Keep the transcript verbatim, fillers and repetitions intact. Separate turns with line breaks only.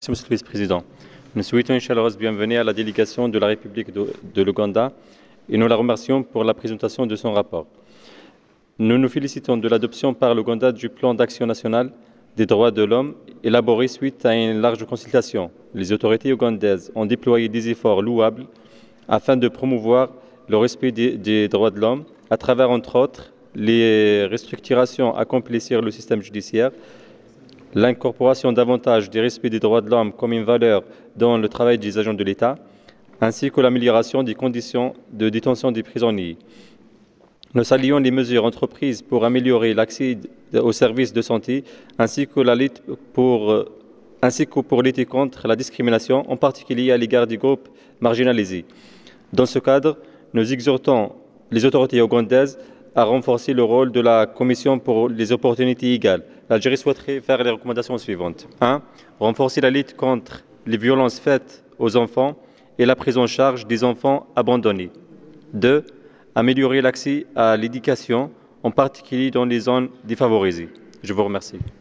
Monsieur le Vice-président, nous souhaitons une chaleureuse bienvenue à la délégation de la République de, de l'Ouganda et nous la remercions pour la présentation de son rapport. Nous nous félicitons de l'adoption par l'Ouganda du plan d'action national des droits de l'homme élaboré suite à une large consultation. Les autorités ougandaises ont déployé des efforts louables afin de promouvoir le respect des, des droits de l'homme à travers, entre autres, les restructurations accomplies sur le système judiciaire, l'incorporation davantage du respect des droits de l'homme comme une valeur dans le travail des agents de l'État, ainsi que l'amélioration des conditions de détention des prisonniers. Nous saluons les mesures entreprises pour améliorer l'accès aux services de santé, ainsi que, la lutte pour, ainsi que pour lutter contre la discrimination, en particulier à l'égard des groupes marginalisés. Dans ce cadre, nous exhortons les autorités ougandaises à renforcer le rôle de la Commission pour les opportunités égales. L'Algérie souhaiterait faire les recommandations suivantes. un. Renforcer la lutte contre les violences faites aux enfants et la prise en charge des enfants abandonnés. deux. Améliorer l'accès à l'éducation, en particulier dans les zones défavorisées. Je vous remercie.